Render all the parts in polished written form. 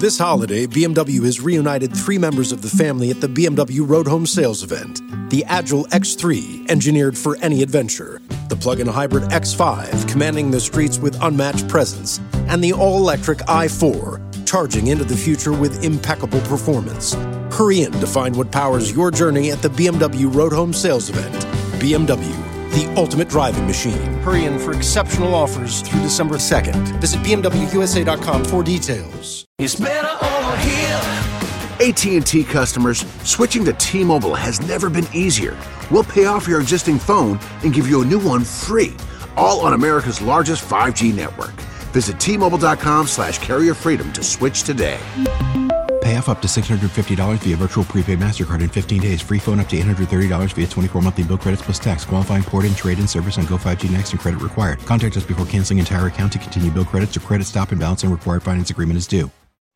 This holiday, BMW has reunited 3 members of the family at the BMW Road Home Sales event. The Agile X3, engineered for any adventure. The plug-in hybrid X5, commanding the streets with unmatched presence. And the all-electric i4, charging into the future with impeccable performance. Hurry in to find what powers your journey at the BMW Road Home Sales event. BMW, the ultimate driving machine. Hurry in for exceptional offers through December 2nd. Visit BMWUSA.com for details. It's better over here. AT&T customers, switching to T-Mobile has never been easier. We'll pay off your existing phone and give you a new one free, all on America's largest 5G network. Visit T-Mobile.com/carrier freedom to switch today. Pay off up to $650 via virtual prepaid MasterCard in 15 days. Free phone up to $830 via 24 monthly bill credits plus tax. Qualifying port-in, trade-in service on Go 5G Next and credit required. Contact us before canceling entire account to continue bill credits or credit stop and balance and required finance agreement is due.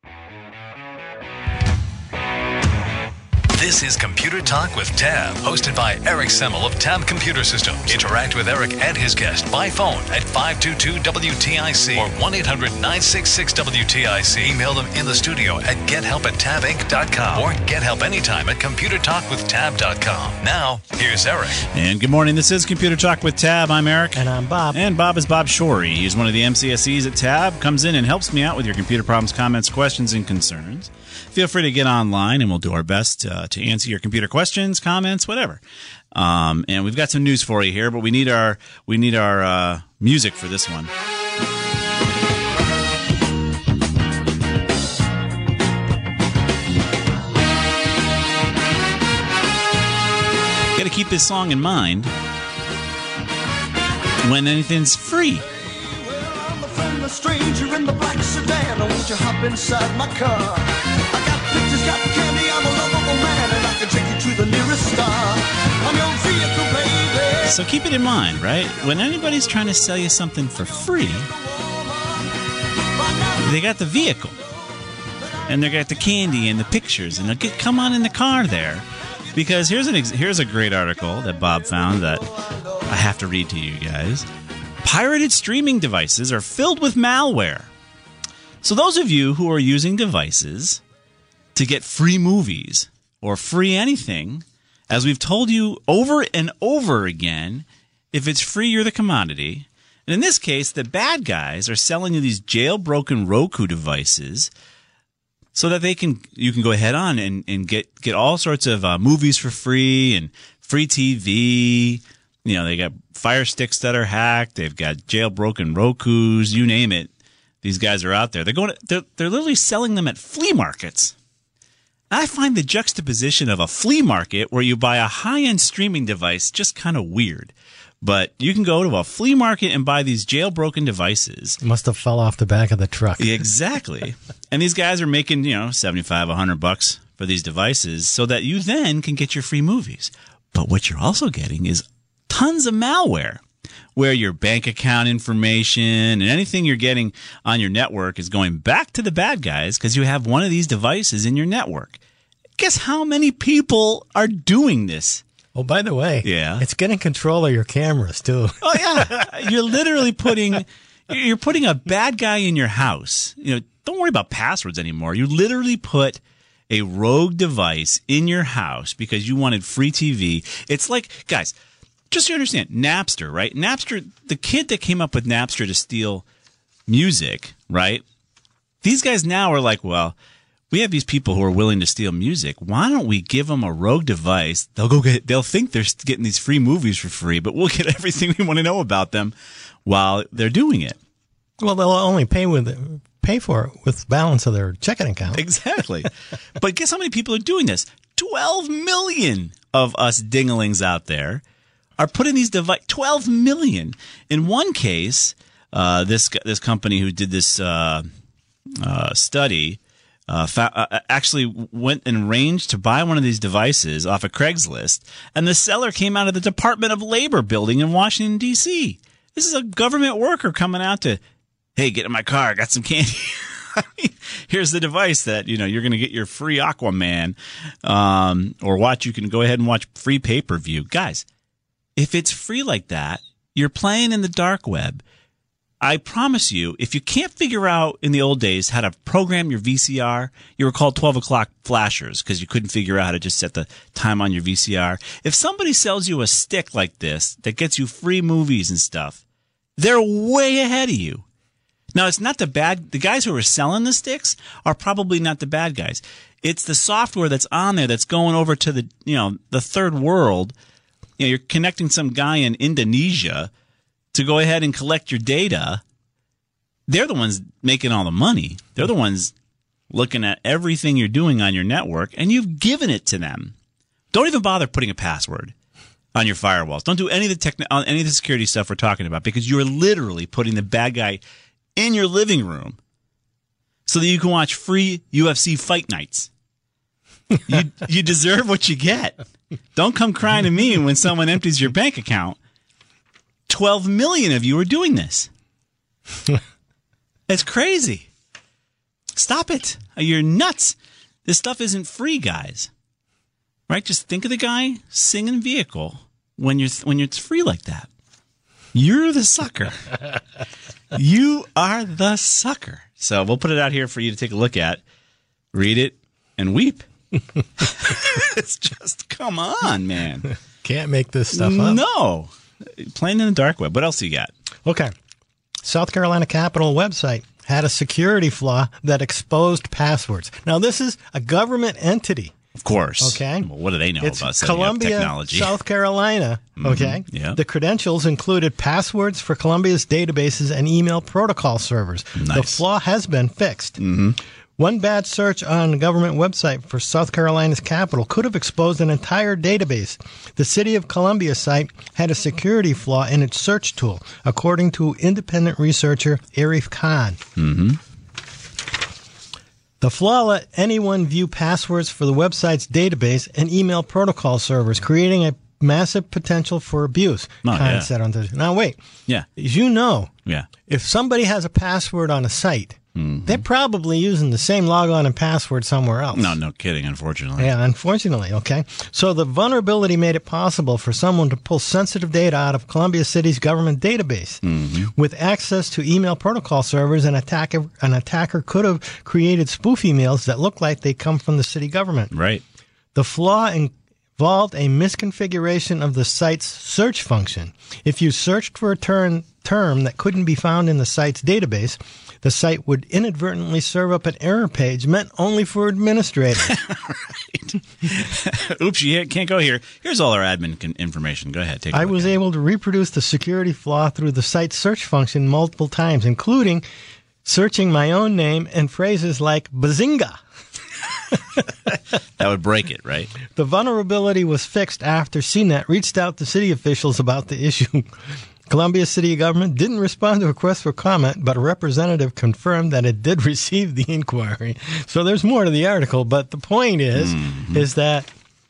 This is Computer Talk with Tab, hosted by Eric Semmel of Tab Computer Systems. Interact with Eric and his guest by phone at 522-WTIC or 1-800-966-WTIC. Email them in the studio at gethelp@tabinc.com or get help anytime at computertalkwithtab.com. Now, here's Eric. And good morning. This is Computer Talk with Tab. I'm Eric. And I'm Bob. And Bob is Bob Shorey. He's one of the MCSEs at Tab. Comes in and helps me out with your computer problems, comments, questions, and concerns. Feel free to get online, and we'll do our best to answer your computer questions, comments, whatever. And we've got some news for you here, but we need our music for this one. Got to keep this song in mind when anything's free. A stranger in the black sedan, won't you hop inside my car? I got pictures, got candy, I'm a lovable man, and I can take you to the nearest star. I'm your vehicle, baby. So keep it in mind, right? When anybody's trying to sell you something for free, they got the vehicle, and they got the candy and the pictures, and they'll come on in the car there. Because here's a great article that Bob found that I have to read to you guys. Pirated streaming devices are filled with malware. So those of you who are using devices to get free movies or free anything, as we've told you over and over again, if it's free, you're the commodity. And in this case, the bad guys are selling you these jailbroken Roku devices so that you can go ahead on and get all sorts of movies for free and free TV. You know, they got Fire Sticks that are hacked. They've got jailbroken Rokus. You name it. These guys are out there. They're literally selling them at flea markets. I find the juxtaposition of a flea market where you buy a high-end streaming device just kind of weird. But you can go to a flea market and buy these jailbroken devices. Must have fell off the back of the truck. Exactly. And these guys are making, $75, $100 for these devices so that you then can get your free movies. But what you're also getting is tons of malware where your bank account information and anything you're getting on your network is going back to the bad guys because you have one of these devices in your network. Guess how many people are doing this? Oh, by the way, yeah, it's getting control of your cameras, too. Oh, yeah. You're literally putting a bad guy in your house. Don't worry about passwords anymore. You literally put a rogue device in your house because you wanted free TV. It's like, guys, just so you understand, Napster, right? Napster, the kid that came up with Napster to steal music, right? These guys now are like, well, we have these people who are willing to steal music. Why don't we give them a rogue device? They'll think they're getting these free movies for free, but we'll get everything we want to know about them while they're doing it. Well, they'll only pay for it with balance of their checking account. Exactly. But guess how many people are doing this? 12 million of us dinglings out there are putting these devices. 12 million. In one case, this company who did this study actually went and arranged to buy one of these devices off of Craigslist, and the seller came out of the Department of Labor building in Washington, D.C. This is a government worker coming out to, hey, get in my car, I got some candy. I mean, here's the device that, you're going to get your free Aquaman, or you can go ahead and watch free pay-per-view. Guys, if it's free like that, you're playing in the dark web. I promise you, if you can't figure out in the old days how to program your VCR, you were called 12 o'clock flashers because you couldn't figure out how to just set the time on your VCR. If somebody sells you a stick like this that gets you free movies and stuff, they're way ahead of you. Now, it's not the guys who are selling the sticks are probably not the bad guys. It's the software that's on there that's going over to the third world. You're connecting some guy in Indonesia to go ahead and collect your data. They're the ones making all the money. They're the ones looking at everything you're doing on your network, and you've given it to them. Don't even bother putting a password on your firewalls. Don't do any of the security stuff we're talking about, because you're literally putting the bad guy in your living room so that you can watch free UFC fight nights. You deserve what you get. Don't come crying to me when someone empties your bank account. 12 million of you are doing this. It's crazy. Stop it. You're nuts. This stuff isn't free, guys. Right? Just think of the guy singing vehicle when it's free like that. You're the sucker. You are the sucker. So we'll put it out here for you to take a look at, read it, and weep. It's just, come on, man. Can't make this stuff up. No. Playing in the dark web. What else you got? Okay. South Carolina Capitol website had a security flaw that exposed passwords. Now, this is a government entity. Of course. Okay. Well, what do they know It's about setting Columbia, up technology? South Carolina. Okay. Yeah. The credentials included passwords for Columbia's databases and email protocol servers. Nice. The flaw has been fixed. Mm-hmm. One bad search on the government website for South Carolina's capital could have exposed an entire database. The City of Columbia site had a security flaw in its search tool, according to independent researcher Arif Khan. Mm-hmm. The flaw let anyone view passwords for the website's database and email protocol servers, creating a massive potential for abuse, Khan said on Thursday. Now, wait. Yeah. As you know, if somebody has a password on a site, they're probably using the same logon and password somewhere else. No kidding, unfortunately. Yeah, unfortunately, okay? So the vulnerability made it possible for someone to pull sensitive data out of Columbia City's government database. Mm-hmm. With access to email protocol servers, an attacker could have created spoof emails that look like they come from the city government. Right. The flaw involved a misconfiguration of the site's search function. If you searched for a term that couldn't be found in the site's database, the site would inadvertently serve up an error page meant only for administrators. Right. Oops, you can't go here. Here's all our admin information. Go ahead. Take a I look was at able to reproduce the security flaw through the site's search function multiple times, including searching my own name and phrases like bazinga. That would break it, right? The vulnerability was fixed after CNET reached out to city officials about the issue. Columbia City government didn't respond to a request for comment, but a representative confirmed that it did receive the inquiry. So there's more to the article, but the point is that,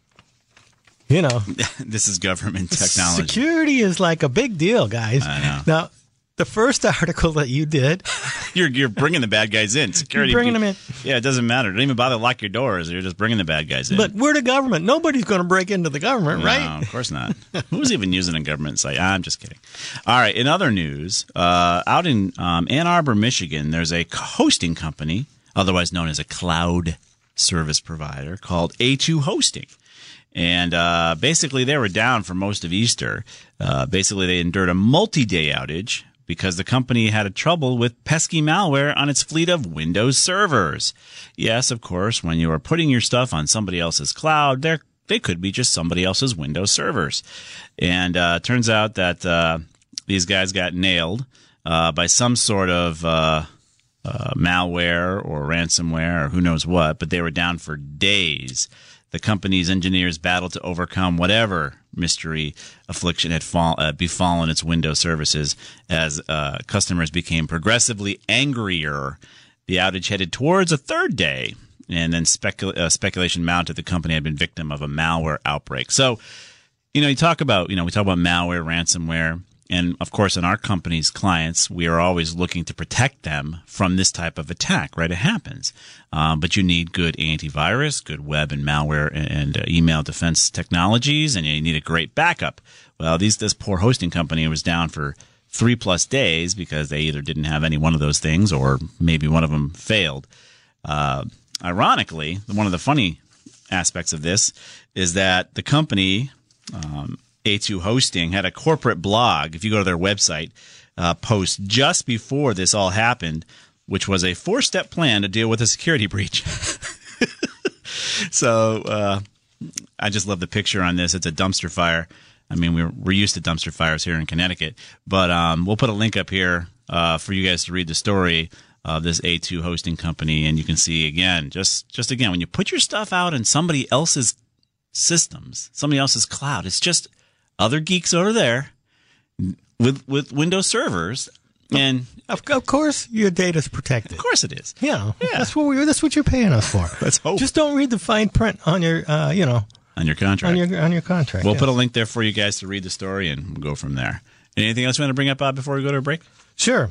this is government technology. Security is like a big deal, guys. I know. Now, the first article that you did, you're bringing the bad guys in. Security, you're bringing them in. Yeah, it doesn't matter. Don't even bother to lock your doors. You're just bringing the bad guys in. But we're the government. Nobody's going to break into the government, right? No, of course not. Who's even using a government site? I'm just kidding. All right. In other news, out in Ann Arbor, Michigan, there's a hosting company, otherwise known as a cloud service provider, called A2 Hosting. And basically, they were down for most of Easter. Basically, they endured a multi-day outage because the company had a trouble with pesky malware on its fleet of Windows servers. Yes, of course, when you are putting your stuff on somebody else's cloud, they could be just somebody else's Windows servers. And turns out that these guys got nailed by some sort of malware or ransomware or who knows what, but they were down for days. The company's engineers battled to overcome whatever mystery affliction had befallen its Windows services as customers became progressively angrier. The outage headed towards a third day, and then speculation mounted the company had been victim of a malware outbreak. So, we talk about malware, ransomware, and of course, in our company's clients, we are always looking to protect them from this type of attack, right? It happens. But you need good antivirus, good web and malware and email defense technologies, and you need a great backup. Well, this poor hosting company was down for 3+ days because they either didn't have any one of those things or maybe one of them failed. Ironically, one of the funny aspects of this is that the company, A2 Hosting, had a corporate blog, if you go to their website, post just before this all happened, which was a 4-step plan to deal with a security breach. So I just love the picture on this. It's a dumpster fire. I mean, we're used to dumpster fires here in Connecticut, but we'll put a link up here for you guys to read the story of this A2 hosting company, and you can see again, just again, when you put your stuff out in somebody else's systems, somebody else's cloud, it's just other geeks over there with Windows servers, and of course your data's protected. Of course it is. Yeah. That's what you're paying us for. Let's hope. Just don't read the fine print on your on your contract. On your contract. We'll put a link there for you guys to read the story, and we'll go from there. Anything else you want to bring up, Bob, before we go to a break? Sure.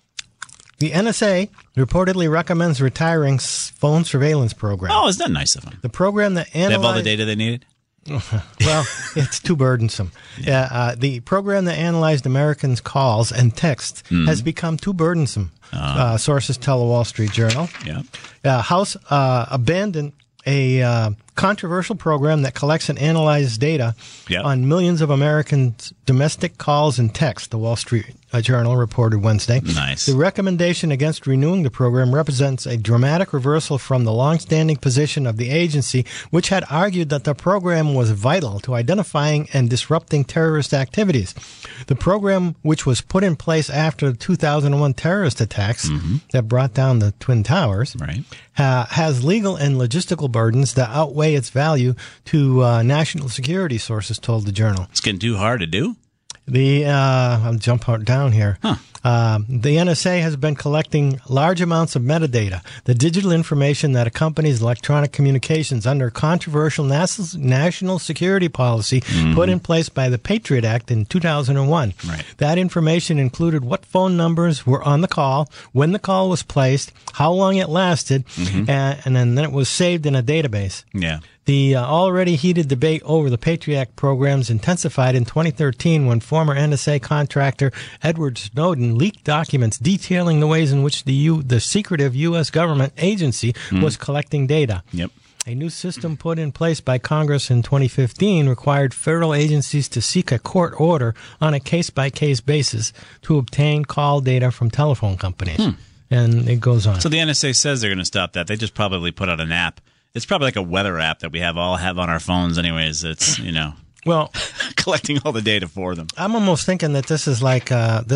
The NSA reportedly recommends retiring phone surveillance program. Oh, is that nice of them? The program that analyzed... They have all the data they needed? Well, it's too burdensome. The program that analyzed Americans' calls and texts has become too burdensome, sources tell the Wall Street Journal. Yeah. House abandoned a controversial program that collects and analyzes data on millions of Americans' domestic calls and texts, the Wall Street Journal reported Wednesday. Nice. The recommendation against renewing the program represents a dramatic reversal from the longstanding position of the agency, which had argued that the program was vital to identifying and disrupting terrorist activities. The program, which was put in place after the 2001 terrorist attacks that brought down the Twin Towers, has legal and logistical burdens that outweigh its value to national security, sources told the Journal. It's getting too hard to do? I'll jump down here. The NSA has been collecting large amounts of metadata, the digital information that accompanies electronic communications under controversial national security policy put in place by the Patriot Act in 2001. Right. That information included what phone numbers were on the call, when the call was placed, how long it lasted, and then it was saved in a database. Yeah. The already heated debate over the Patriot Act programs intensified in 2013 when former NSA contractor Edward Snowden leaked documents detailing the ways in which the secretive U.S. government agency was collecting data. Yep. A new system put in place by Congress in 2015 required federal agencies to seek a court order on a case-by-case basis to obtain call data from telephone companies. And it goes on. So the NSA says they're going to stop that. They just probably put out an app. It's probably like a weather app that we all have on our phones anyways. It's, well, collecting all the data for them. I'm almost thinking that this is like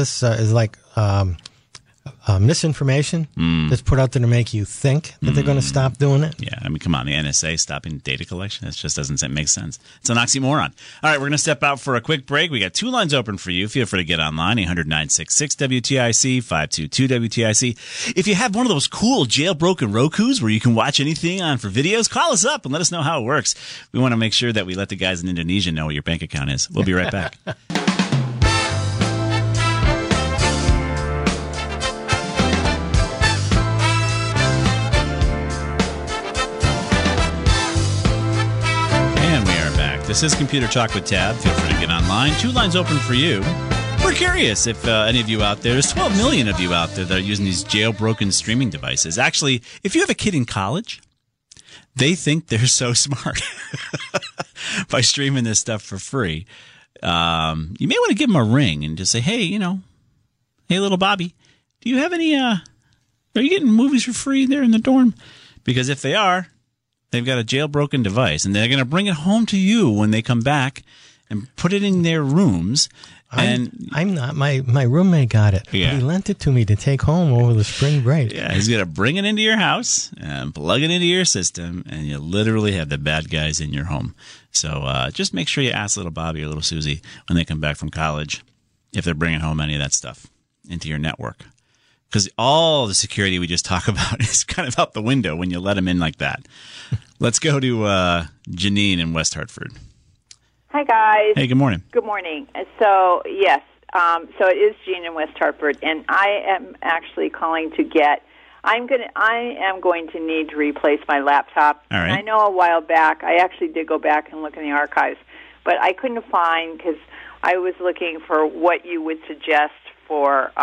misinformation that's put out there to make you think that they're going to stop doing it. Yeah, I mean, come on, the NSA stopping data collection, that just doesn't make sense. It's an oxymoron. All right, we're going to step out for a quick break. We got 2 lines open for you. Feel free to get online, 800-966-WTIC, 522-WTIC. If you have one of those cool jailbroken Rokus where you can watch anything on for videos, call us up and let us know how it works. We want to make sure that we let the guys in Indonesia know what your bank account is. We'll be right back. This is Computer Talk with Tab. Feel free to get online. 2 lines open for you. We're curious if any of you out there, there's 12 million of you out there that are using these jailbroken streaming devices. Actually, if you have a kid in college, they think they're so smart by streaming this stuff for free. You may want to give them a ring and just say, hey, hey, little Bobby, do you have any, are you getting movies for free there in the dorm? Because if they are, they've got a jailbroken device, and they're going to bring it home to you when they come back and put it in their rooms. And I'm not. My roommate got it. Yeah. He lent it to me to take home over the spring break. Yeah, he's going to bring it into your house and plug it into your system, and you literally have the bad guys in your home. So just make sure you ask little Bobby or little Susie when they come back from college if they're bringing home any of that stuff into your network. Because all the security we just talk about is kind of out the window when you let them in like that. Let's go to Janine in West Hartford. Hi, guys. Hey, good morning. Good morning. So, yes, so it is Jean in West Hartford, and I am actually calling to get I am going to need to replace my laptop. All right. And I know a while back, I actually did go back and look in the archives, but I couldn't find, because I was looking for what you would suggest for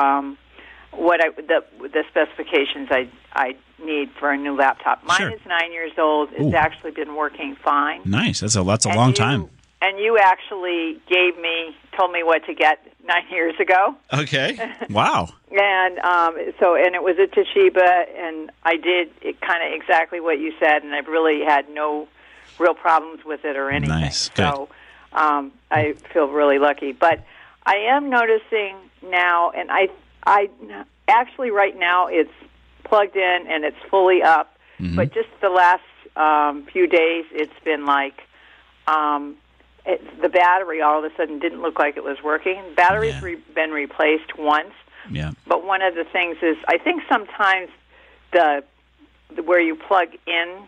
the specifications I need for a new laptop. Mine Sure. is 9 years old. It's Ooh. actually been working fine. Nice. That's a long time. And you actually told me what to get 9 years ago. Okay. Wow. And and it was a Toshiba, and I did it kind of exactly what you said, and I've really had no real problems with it or anything. Nice. Good. So I feel really lucky. But I am noticing now, and I actually right now it's plugged in and it's fully up, but just the last few days it's been like the battery all of a sudden didn't look like it was working. Battery's been replaced once. Yeah. But one of the things is, I think sometimes where you plug in,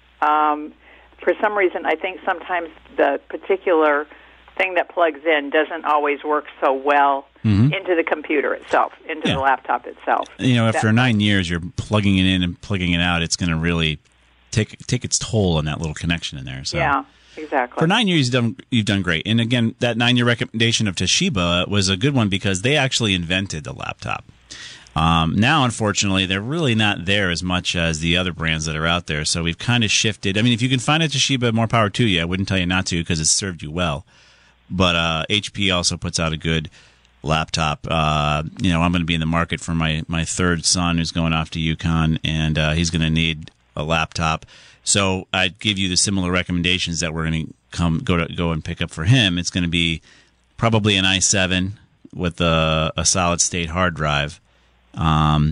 for some reason, I think sometimes the particular thing that plugs in doesn't always work so well into the computer itself, into the laptop itself. After 9 years, you're plugging it in and plugging it out. It's going to really take its toll on that little connection in there. So. Yeah. Exactly. For 9 years, you've done great. And again, that 9-year recommendation of Toshiba was a good one because they actually invented the laptop. Now, unfortunately, they're really not there as much as the other brands that are out there. So we've kind of shifted. I mean, if you can find a Toshiba, more power to you. I wouldn't tell you not to because it's served you well. But HP also puts out a good laptop. I'm going to be in the market for my third son who's going off to UConn, and he's going to need a laptop. So I'd give you the similar recommendations that we're going to go and pick up for him. It's going to be probably an i7 with a solid-state hard drive, and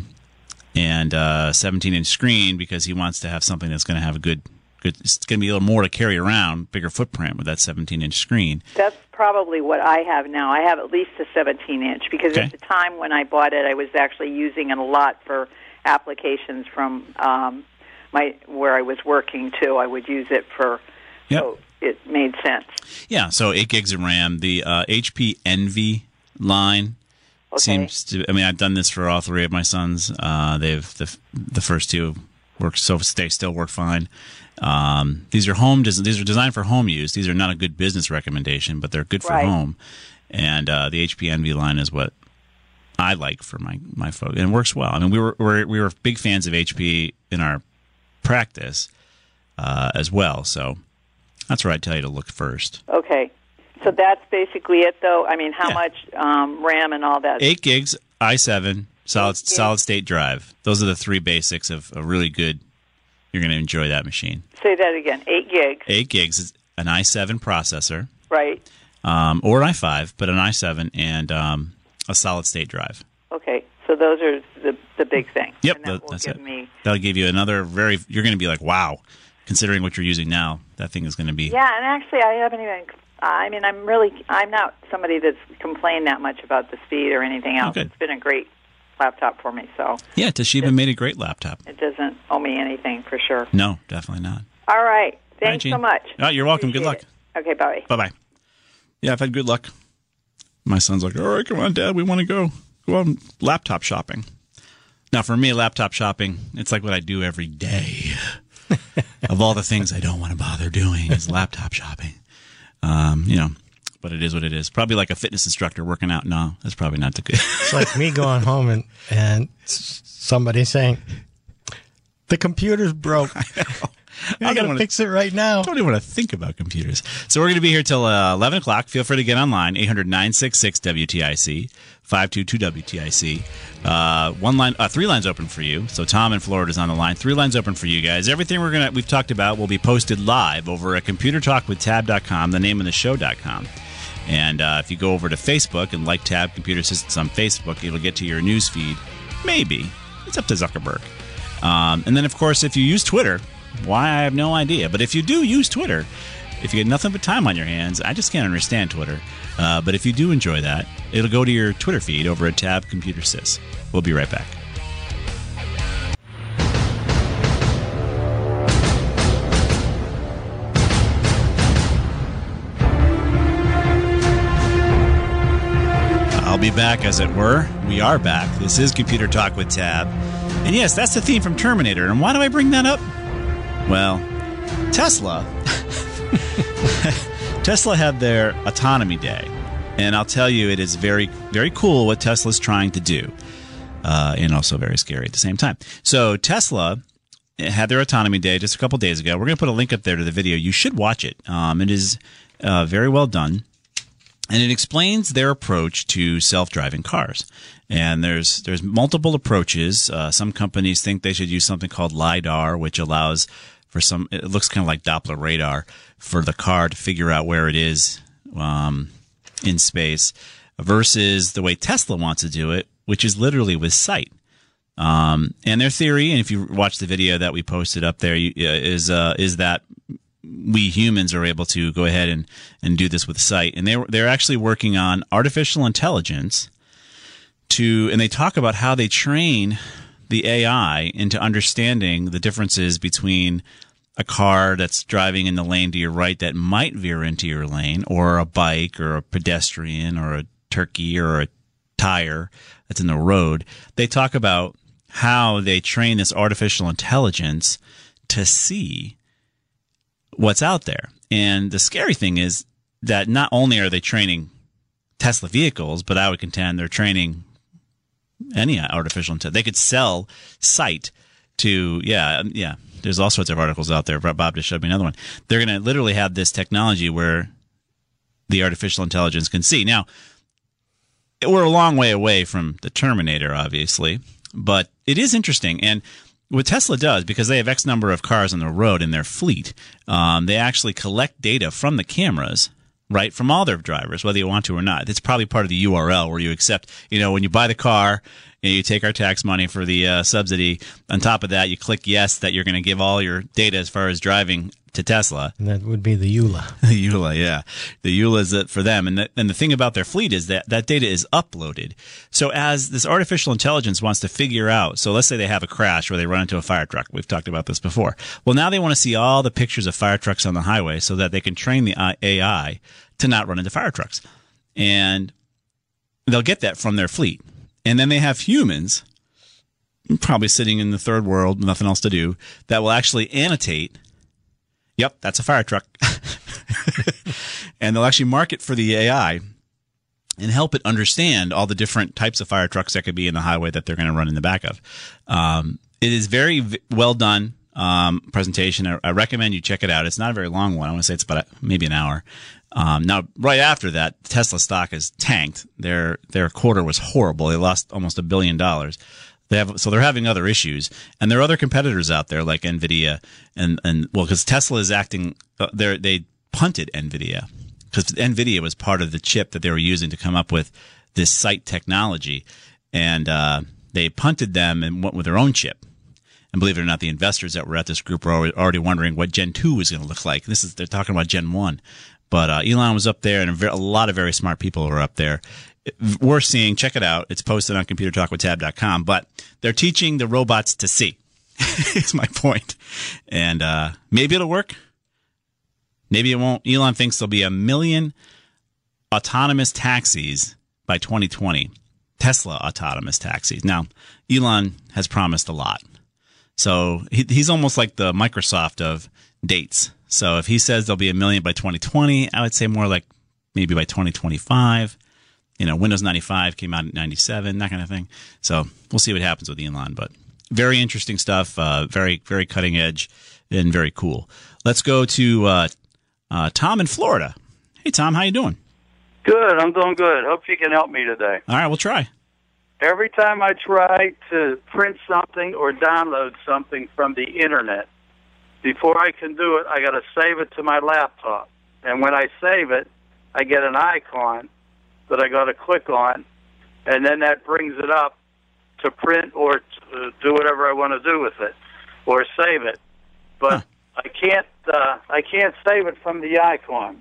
a 17-inch screen because he wants to have something that's going to have a good. It's going to be a little more to carry around, bigger footprint with that 17-inch screen. That's probably what I have now. I have at least a 17-inch because at the time when I bought it, I was actually using it a lot for applications from where I was working too. I would use it for, so it made sense. Yeah, so 8 gigs of RAM. The HP Envy line seems to. I mean, I've done this for all three of my sons. They've the first two still work fine. These are designed for home use. These are not a good business recommendation, but they're good for home. And the HP Envy line is what I like for my folks, and it works well. I mean, we were big fans of HP in our practice as well, so that's where I'd tell you to look first. Okay, so that's basically it, though. I mean, how much RAM and all that? 8 gigs, i7, solid state drive. Those are the three basics of a really good. You're going to enjoy that machine. Say that again. 8 gigs. 8 gigs is an i7 processor, right? Or an i5, but an i7 and a solid state drive. Okay. So those are the big thing. Yep, and that's it. That'll give you another you're going to be like, wow, considering what you're using now, that thing is going to be. Yeah, and actually I haven't even, I'm not somebody that's complained that much about the speed or anything else. It's been a great laptop for me. So yeah, Toshiba made a great laptop. It doesn't owe me anything for sure. No, definitely not. All right. Thanks so much. Oh, you're welcome. Appreciate Good luck. it. Okay, bye. Bye-bye. Yeah, I've had good luck. My son's like, all right, come on, Dad, we want to go on laptop shopping. Now, for me, laptop shopping, it's like what I do every day. Of all the things I don't want to bother doing is laptop shopping. But it is what it is. Probably like a fitness instructor working out. No, that's probably not the good. It's like me going home and somebody saying, the computer's broke. I got to fix it right now. I don't even want to think about computers. So we're going to be here till 11 o'clock. Feel free to get online, 800-966-WTIC, 522-WTIC. 3 lines open for you. So Tom in Florida is on the line. 3 lines open for you guys. Everything we've talked about will be posted live over at computertalkwithtab.com, the name of the show.com. And if you go over to Facebook and like Tab Computer Systems on Facebook, it'll get to your news feed. Maybe. It's up to Zuckerberg. And then, of course, if you use Twitter, why, I have no idea. But if you do use Twitter, if you get nothing but time on your hands, I just can't understand Twitter. But if you do enjoy that, it'll go to your Twitter feed over at Tab Computer Sys. We'll be right back. I'll be back, as it were. We are back. This is Computer Talk with Tab. And yes, that's the theme from Terminator. And why do I bring that up? Well, Tesla had their autonomy day. And I'll tell you, it is very, very cool what Tesla's trying to do, and also very scary at the same time. So Tesla had their autonomy day just a couple days ago. We're going to put a link up there to the video. You should watch it. It is very well done, and it explains their approach to self-driving cars. And there's multiple approaches. Some companies think they should use something called LiDAR, which allows for some. It looks kind of like Doppler radar for the car to figure out where it is in space, versus the way Tesla wants to do it, which is literally with sight. And their theory, and if you watch the video that we posted up there, is that we humans are able to go ahead and do this with sight. And they're actually working on artificial intelligence and they talk about how they train the AI into understanding the differences between a car that's driving in the lane to your right that might veer into your lane, or a bike or a pedestrian or a turkey or a tire that's in the road. They talk about how they train this artificial intelligence to see what's out there. And the scary thing is that not only are they training Tesla vehicles, but I would contend they're training any artificial intelligence. They could sell sight to, there's all sorts of articles out there. Bob just showed me another one. They're going to literally have this technology where the artificial intelligence can see. Now, we're a long way away from the Terminator, obviously, but it is interesting. And what Tesla does, because they have X number of cars on the road in their fleet, they actually collect data from the cameras, right, from all their drivers, whether you want to or not. It's probably part of the URL where you accept, when you buy the car, you take our tax money for the subsidy. On top of that, you click yes that you're going to give all your data as far as driving to Tesla. And that would be the EULA. The EULA, yeah. The EULA is for them. And the thing about their fleet is that data is uploaded. So as this artificial intelligence wants to figure out, so let's say they have a crash where they run into a fire truck. We've talked about this before. Well, now they want to see all the pictures of fire trucks on the highway so that they can train the AI to not run into fire trucks. And they'll get that from their fleet. And then they have humans, probably sitting in the third world, nothing else to do, that will actually annotate, yep, that's a fire truck. And they'll actually mark it for the AI and help it understand all the different types of fire trucks that could be in the highway that they're going to run in the back of. It is very well done presentation. I recommend you check it out. It's not a very long one. I want to say it's about maybe an hour. Now, right after that, Tesla stock has tanked. Their quarter was horrible. They lost almost $1 billion. So they're having other issues, and there are other competitors out there like Nvidia, and because Tesla is acting, they punted Nvidia because Nvidia was part of the chip that they were using to come up with this sight technology, and they punted them and went with their own chip. And believe it or not, the investors that were at this group were already wondering what Gen 2 was going to look like. They're talking about Gen 1. But Elon was up there, and a lot of very smart people were up there. We're seeing, check it out. It's posted on ComputerTalkWithTab.com. But they're teaching the robots to see, is my point. And maybe it'll work. Maybe it won't. Elon thinks there'll be 1 million autonomous taxis by 2020. Tesla autonomous taxis. Now, Elon has promised a lot. So he's almost like the Microsoft of dates. So if he says there'll be 1 million by 2020, I would say more like maybe by 2025. Windows 95 came out in 97, that kind of thing. So we'll see what happens with Elon. But very interesting stuff, very, very cutting edge, and very cool. Let's go to Tom in Florida. Hey, Tom, how you doing? Good. I'm doing good. Hope you can help me today. All right, we'll try. Every time I try to print something or download something from the Internet, before I can do it, I got to save it to my laptop. And when I save it, I get an icon that I got to click on, and then that brings it up to print or to do whatever I want to do with it, or save it. But I can't save it from the icon.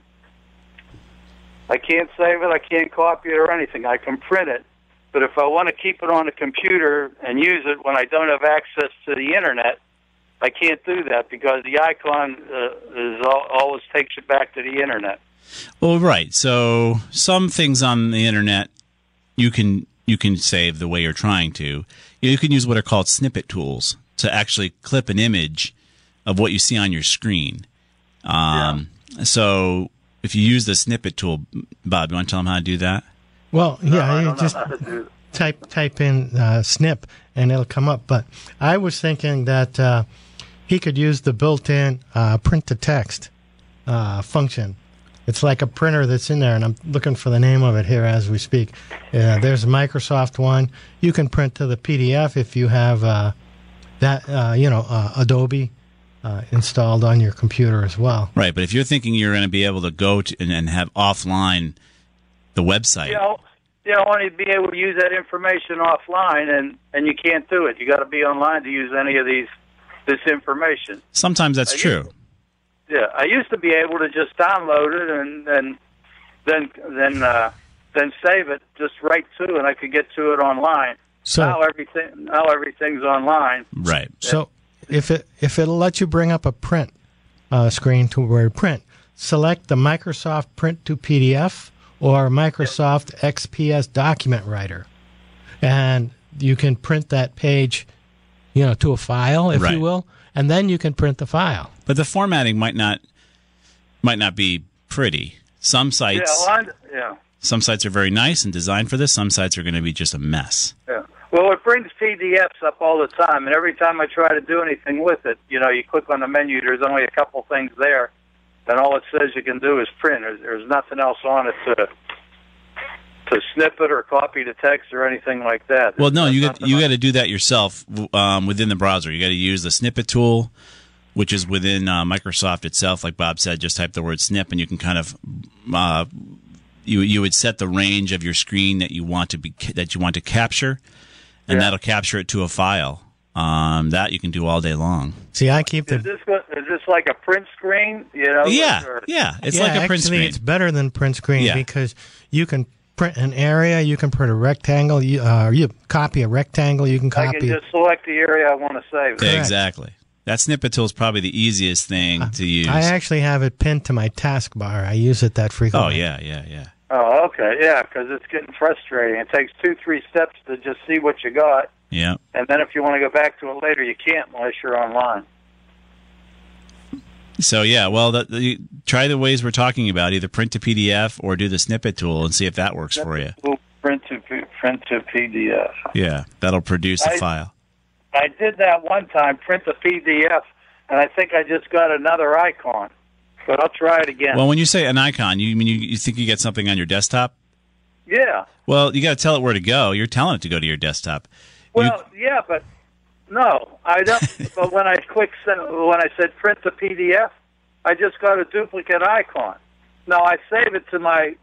I can't save it. I can't copy it or anything. I can print it, but if I want to keep it on the computer and use it when I don't have access to the Internet, I can't do that because the icon always takes you back to the Internet. Well, right. So some things on the Internet you can save the way you're trying to. You can use what are called snippet tools to actually clip an image of what you see on your screen. So if you use the snippet tool, Bob, you want to tell them how to do that? Well, yeah, I you don't know just how to do type in snip and it'll come up. But I was thinking that he could use the built-in print to text function. It's like a printer that's in there, and I'm looking for the name of it here as we speak. There's a Microsoft one. You can print to the PDF if you have Adobe installed on your computer as well. Right, but if you're thinking you're going to be able to go to and have offline the website. You don't want to be able to use that information offline, and you can't do it. You got to be online to use any of this information. Sometimes that's true. Yeah, I used to be able to just download it and then save it just right to, and I could get to it online. So now everything's online. Right. So if it'll let you bring up a print screen to where print, select the Microsoft Print to PDF or Microsoft XPS Document Writer, and you can print that page, to a file, if you will, and then you can print the file. But the formatting might not be pretty. Some sites, some sites are very nice and designed for this. Some sites are going to be just a mess. Yeah. Well, it brings PDFs up all the time, and every time I try to do anything with it, you click on the menu. There's only a couple things there, and all it says you can do is print. There's nothing else on it to snip it or copy the text or anything like that. Well, no, you got to do that yourself within the browser. You got to use the snippet tool, which is within Microsoft itself. Like Bob said, just type the word snip, and you can kind of you would set the range of your screen that you want to capture, and that'll capture it to a file. That you can do all day long. See, I keep Is this like a print screen? Yeah, it's like a print screen. It's better than print screen because you can print an area, you can print a rectangle, you copy a rectangle, you can copy. I can just select the area I want to save. Correct. Exactly. That snippet tool is probably the easiest thing to use. I actually have it pinned to my taskbar. I use it that frequently. Oh, yeah. Oh, okay, yeah, because it's getting frustrating. It takes 2-3 steps to just see what you got. Yeah. And then if you want to go back to it later, you can't unless you're online. So, yeah, well, try the ways we're talking about. Either print to PDF or do the snippet tool and see if that works for you. Print to PDF. Yeah, that'll produce a file. I did that one time, print the PDF, and I think I just got another icon. But I'll try it again. Well, when you say an icon, you mean you think you get something on your desktop? Yeah. Well, you got to tell it where to go. You're telling it to go to your desktop. Well, yeah, but no, I don't. But when I said print the PDF, I just got a duplicate icon. Now I save it to my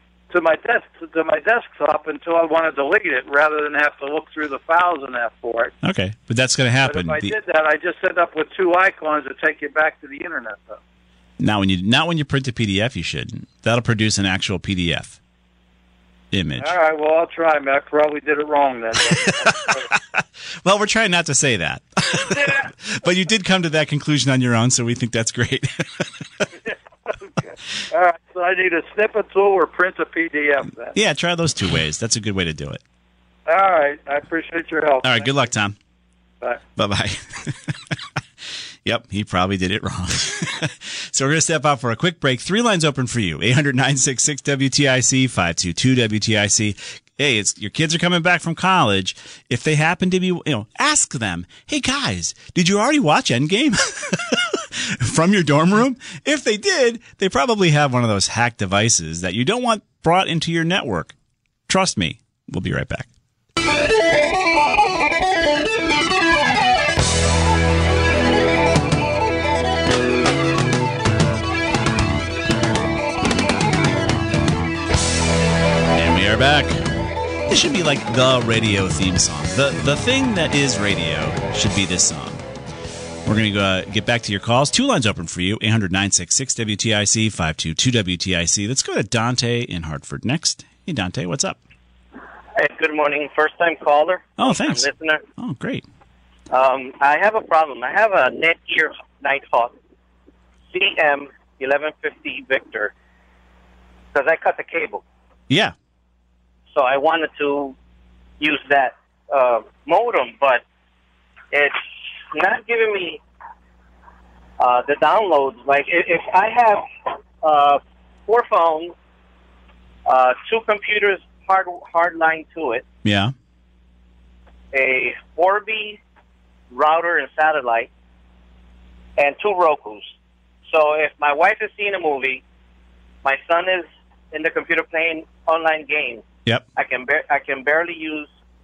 desktop until I want to delete it, rather than have to look through the files and that for it. Okay, but that's going to happen. But if I did that, I just end up with 2 icons that take you back to the internet, though. Not when you print a PDF, you shouldn't. That'll produce an actual PDF image. All right, well, I'll try. I probably did it wrong then. Well, we're trying not to say that. But you did come to that conclusion on your own, so we think that's great. Okay. All right, so I need a snippet tool or print a PDF then. Yeah, try those 2 ways. That's a good way to do it. All right, I appreciate your help. All right, good luck, Tom. Bye. Bye-bye. Yep, he probably did it wrong. So we're going to step out for a quick break. 3 lines open for you. 800-966-WTIC, 522-WTIC. Hey, your kids are coming back from college. If they happen to be, ask them, hey, guys, did you already watch Endgame from your dorm room? If they did, they probably have one of those hack devices that you don't want brought into your network. Trust me. We'll be right back. We're back. This should be like the radio theme song. The thing that is radio should be this song. We're going to get back to your calls. 2 lines open for you. 800-966-WTIC, 522-WTIC. Let's go to Dante in Hartford next. Hey, Dante, what's up? Hey, good morning. First-time caller. Oh, thanks. Listener. Oh, great. I have a problem. I have a Netgear Nighthawk CM1150 Victor because I cut the cable. Yeah. So I wanted to use that modem, but it's not giving me the downloads. Like if I have 4 phones, 2 computers hardline to it, Yeah. a Orbi router and satellite, and 2 Rokus. So if my wife is seeing a movie, my son is in the computer playing online games, Yep. I can barely use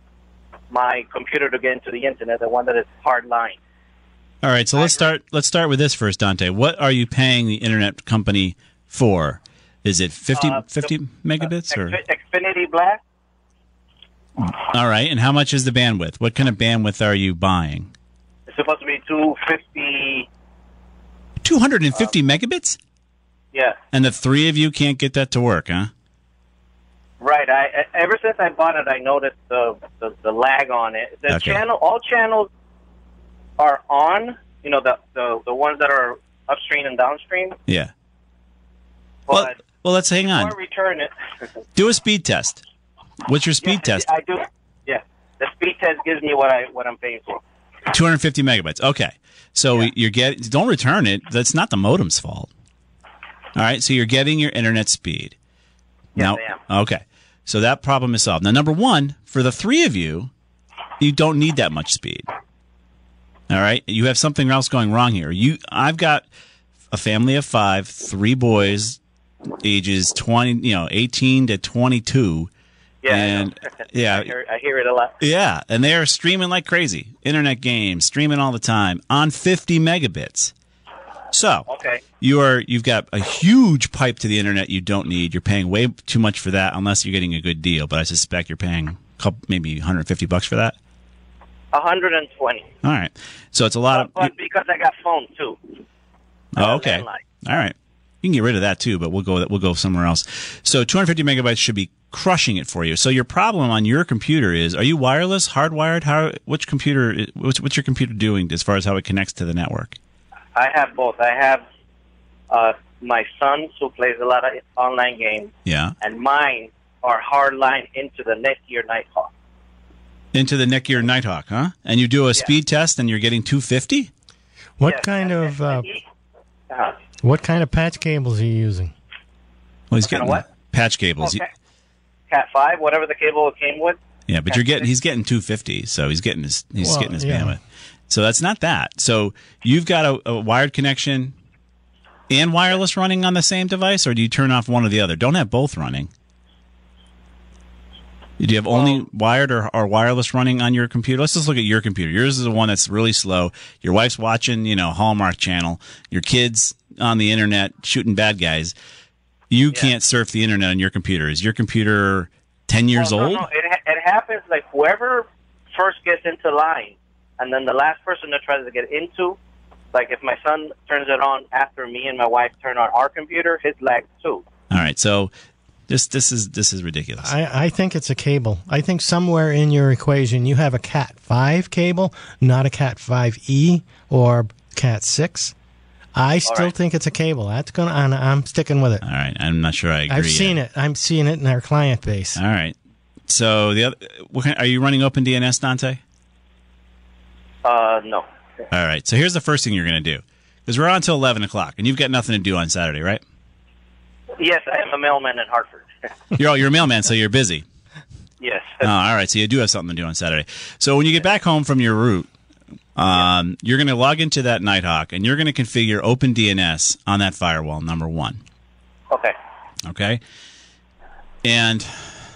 my computer to get into the internet, the one that is hardline. All right, so let's start with this first, Dante. What are you paying the internet company for? Is it 50 megabits or Xfinity Blast? All right, and how much is the bandwidth? What kind of bandwidth are you buying? It's supposed to be 250. 250 megabits? Yeah. And the 3 of you can't get that to work, huh? Right. Ever since I bought it, I noticed the lag on it. The Okay. all channels are on. You know, the ones that are upstream and downstream. Yeah. But Well, let's hang on. before I return it, Do a speed test. What's your speed test? I do. Yeah. The speed test gives me what I'm paying for. 250 megabytes. Okay. So don't return it. That's not the modem's fault. All right. So you're getting your internet speed. Yes, I am. Okay. So that problem is solved. Now, number one, for the 3 of you, you don't need that much speed. All right. You have something else going wrong here. I've got a family of 5, 3 boys, ages 18 to 22. Yeah. And yeah, I hear it a lot. yeah, and they are streaming like crazy. Internet games, streaming all the time on 50 megabits. So, Okay. you've got a huge pipe to the internet you don't need. You're paying way too much for that unless you're getting a good deal, but I suspect you're paying maybe $150 for that. 120. All right. So it's a lot of But because I got phone too. Oh, okay. Landline. All right. You can get rid of that too, but we'll go somewhere else. So 250 megabytes should be crushing it for you. So your problem on your computer is: are you wireless, hardwired? What's your computer doing as far as how it connects to the network? I have both. I have my son who plays a lot of online games. Yeah. And mine are hardline into the Netgear Nighthawk. Into the Netgear Nighthawk, huh? And you do a speed test, and you're getting 250. What kind of patch cables are you using? Well, he's getting patch cables. Okay. Cat 5, whatever the cable it came with. Yeah, but he's getting 250, so he's getting his bandwidth. So that's not that. So you've got a wired connection and wireless running on the same device, or do you turn off one or the other? Don't have both running. Do you have only wired or wireless running on your computer? Let's just look at your computer. Yours is the one that's really slow. Your wife's watching, Hallmark Channel. Your kid's on the internet shooting bad guys. You can't surf the internet on your computer. Is your computer 10 years old? No. It happens like whoever first gets into line, and then the last person that tries to get into, like if my son turns it on after me and my wife turn on our computer, his lags too. All right, so this is ridiculous. I think it's a cable. I think somewhere in your equation you have a Cat 5 cable, not a Cat 5e or Cat 6. I still think it's a cable. I'm sticking with it. All right, I'm not sure I agree. I've seen it. I'm seeing it in our client base. All right. So are you running OpenDNS, Dante? No. All right. So here's the first thing you're going to do, because we're on till 11 o'clock, and you've got nothing to do on Saturday, right? Yes, I am a mailman in Hartford. You're a mailman, so you're busy. Yes. Oh, all right. So you do have something to do on Saturday. So when you get back home from your route, you're going to log into that Nighthawk, and you're going to configure OpenDNS on that firewall, number one. Okay. Okay? And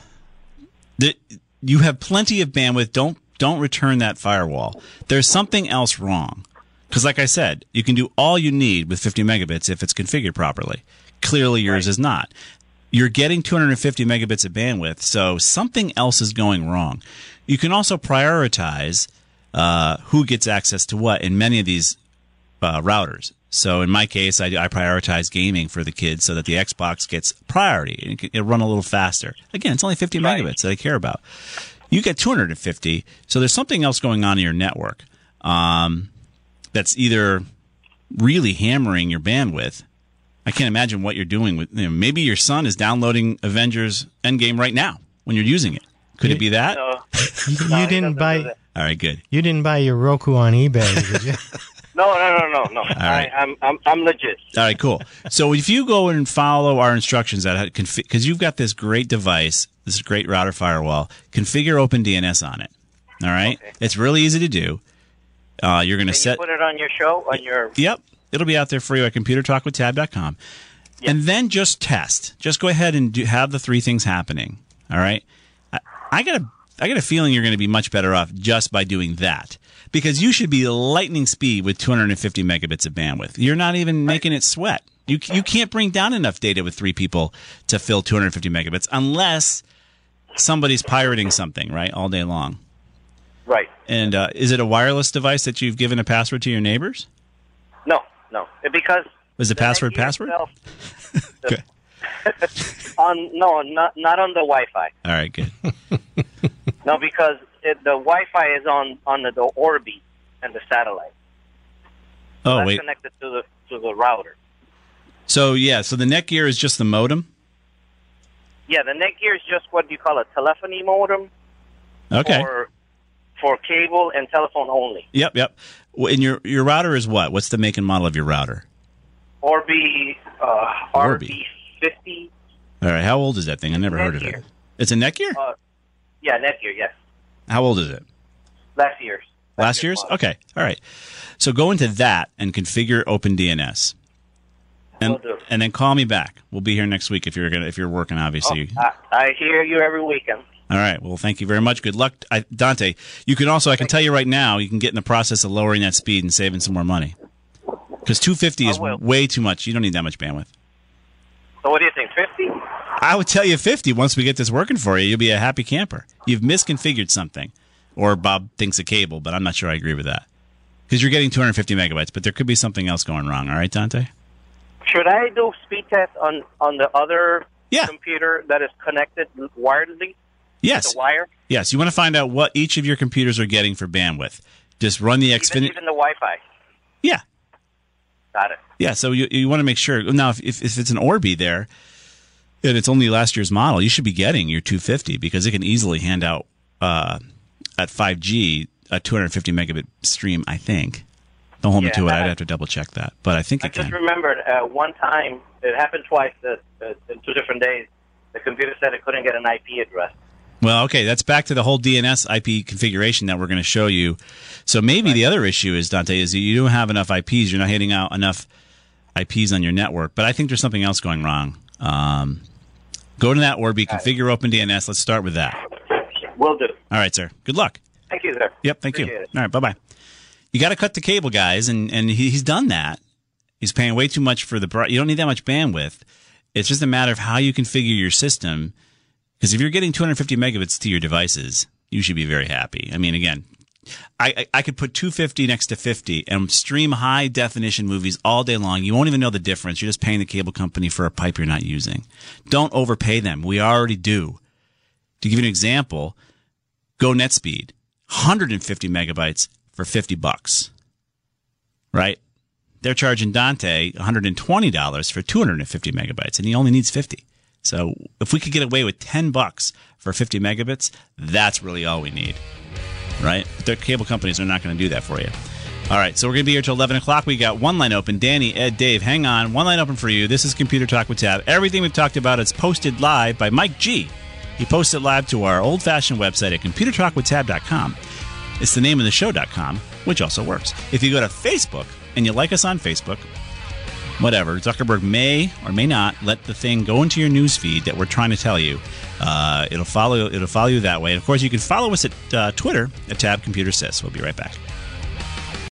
you have plenty of bandwidth. Don't return that firewall. There's something else wrong. Because like I said, you can do all you need with 50 megabits if it's configured properly. Clearly yours is not. You're getting 250 megabits of bandwidth, so something else is going wrong. You can also prioritize who gets access to what in many of these routers. So in my case, I prioritize gaming for the kids so that the Xbox gets priority. It'll run a little faster. Again, it's only 50 megabits that I care about. You get 250, so there's something else going on in your network that's either really hammering your bandwidth. I can't imagine what you're doing with. Maybe your son is downloading Avengers Endgame right now when you're using it. Could it be that? No. You didn't buy. All right, good. You didn't buy your Roku on eBay, did you? No. right. I'm legit. All right, cool. So if you go and follow our instructions because you've got this great device, this great router firewall, configure OpenDNS on it. All right, Okay. It's really easy to do. You're going to Can you put it on your show on your. Yep, it'll be out there for you at ComputerTalkWithTab.com, and then just test. Just go ahead and have the three things happening. All right, I got a feeling you're going to be much better off just by doing that. Because you should be lightning speed with 250 megabits of bandwidth. You're not even making it sweat. You can't bring down enough data with three people to fill 250 megabits unless somebody's pirating something, right, all day long. Right. And is it a wireless device that you've given a password to your neighbors? No. Because. Was the password password? Good. Not on the Wi-Fi. All right, good. No, because the Wi-Fi is on the Orbi and the satellite. Oh, that's wait. Connected to the router. So the Netgear is just the modem? Yeah, the Netgear is just what you call a telephony modem. Okay. For cable and telephone only. Yep. And your router is what? What's the make and model of your router? Orbi. RB50. All right. How old is that thing? I never heard of it. It's a Netgear? Yeah, Netgear, yes. How old is it? Last year's. Last year's? Okay. All right. So go into that and configure OpenDNS. And then call me back. We'll be here next week if you're working, obviously. I hear you every weekend. All right. Well, thank you very much. Good luck, Dante. You can also, I can tell you right now, you can get in the process of lowering that speed and saving some more money. Because 250 is way too much. You don't need that much bandwidth. So what do you think, 50? I would tell you 50. Once we get this working for you, you'll be a happy camper. You've misconfigured something. Or Bob thinks a cable, but I'm not sure I agree with that. Because you're getting 250 megabytes, but there could be something else going wrong. All right, Dante? Should I do speed test on the other computer that is connected wirelessly? Yes. The wire? Yes. You want to find out what each of your computers are getting for bandwidth. Just run the Xfinity. Even the Wi-Fi? Yeah. Got it. Yeah, so you want to make sure. Now, if it's an Orbi there, and it's only last year's model, you should be getting your 250 because it can easily hand out at 5G a 250 megabit stream, I think. Don't hold me to it. I'd have to double check that. But I think it can. I just remembered one time, it happened twice in 2 different days, the computer said it couldn't get an IP address. Well, okay, that's back to the whole DNS IP configuration that we're going to show you. So maybe the other issue is, Dante, is you don't have enough IPs. You're not hitting out enough IPs on your network. But I think there's something else going wrong. Go to that Orbi, configure OpenDNS. Let's start with that. Will do. All right, sir. Good luck. Thank you, sir. Yep, thank you. All right, bye-bye. You got to cut the cable, guys, and he's done that. He's paying way too much for you don't need that much bandwidth. It's just a matter of how you configure your system. Because if you're getting 250 megabits to your devices, you should be very happy. I mean, again, I could put 250 next to 50 and stream high-definition movies all day long. You won't even know the difference. You're just paying the cable company for a pipe you're not using. Don't overpay them. We already do. To give you an example, Go NetSpeed, 150 megabytes for $50. Right? They're charging Dante $120 for 250 megabytes, and he only needs 50. So if we could get away with $10 for 50 megabits, that's really all we need, right? But the cable companies are not going to do that for you. All right, so we're going to be here till 11 o'clock. We got one line open. Danny, Ed, Dave, hang on. One line open for you. This is Computer Talk with Tab. Everything we've talked about is posted live by Mike G. He posted live to our old-fashioned website at ComputerTalkWithTab.com. It's the name of the show.com, which also works. If you go to Facebook and you like us on Facebook, whatever, Zuckerberg may or may not let the thing go into your news feed that we're trying to tell you. It'll follow you that way. And of course, you can follow us at Twitter at Tab Computer Sys. We'll be right back.